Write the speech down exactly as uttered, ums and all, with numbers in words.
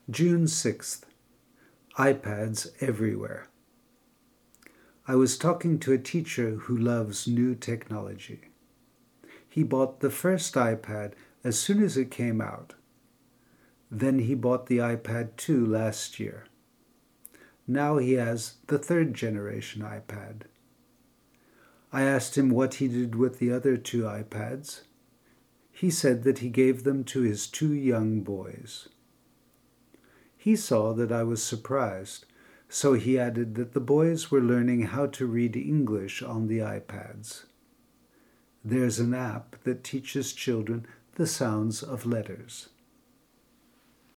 June sixth. iPads everywhere. I was talking to a teacher who loves new technology. He bought the first iPad as soon as it came out. Then he bought the iPad two last year. Now he has the third generation iPad. I asked him what he did with the other two iPads. He said that he gave them to his two young boys. He saw that I was surprised, so he added that the boys were learning how to read English on the iPads. There's an app that teaches children the sounds of letters.